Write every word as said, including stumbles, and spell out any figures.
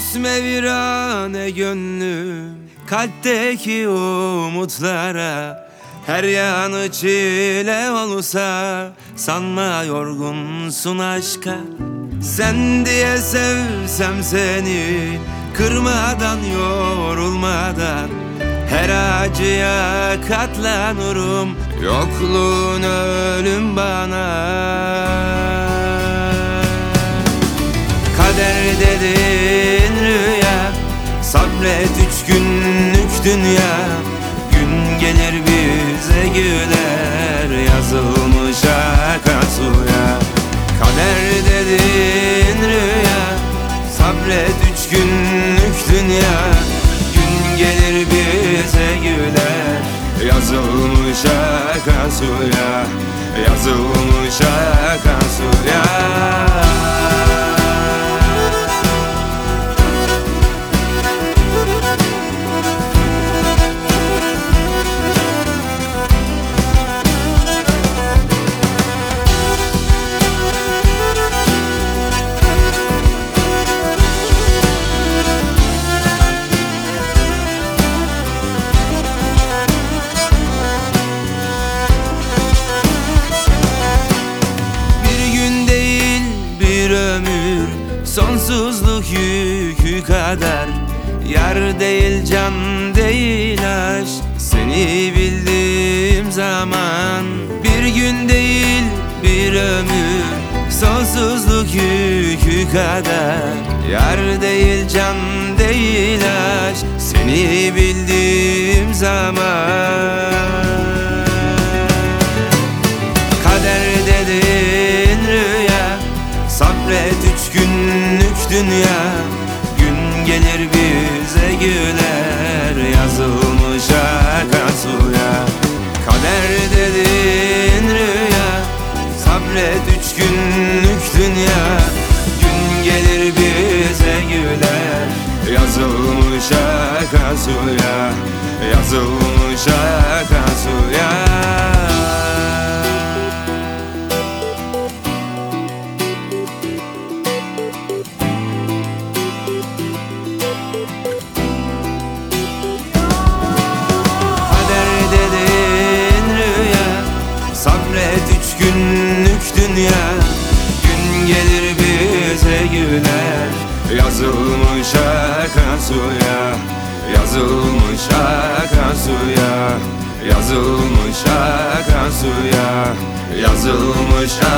Küsme virane gönlüm, kalpteki umutlara. Her yanı çile olsa, sanma yorgunsun aşka. Sen diye sevsem seni, kırmadan yorulmadan. Her acıya katlanırım, yokluğun ölüm bana. Kader dedin rüya, sabret üç günlük dünya. Gün gelir bize güler, yazılmış akasuya. Kader dedin rüya, sabret üç günlük dünya. Gün gelir bize güler, yazılmış akasuya. Yazılmış akasuya. Sonsuzluk yükü kadar, yar değil can değil aşk. Seni bildiğim zaman bir gün değil bir ömür. Sonsuzluk yükü kadar, yar değil can değil aşk. Seni bildiğim zaman. Kader dedin rüya, sabret üç günlük dünya. Gün gelir bize güler, yazılmış akasuya. Kader dedin rüya, sabret üç günlük dünya. Gün gelir bize güler, yazılmış akasuya. Yazılmış akasuya. Sabret üç günlük dünya. Gün gelir bize güler, yazılmış akasuya. Yazılmış akasuya. Yazılmış akasuya. Yazılmış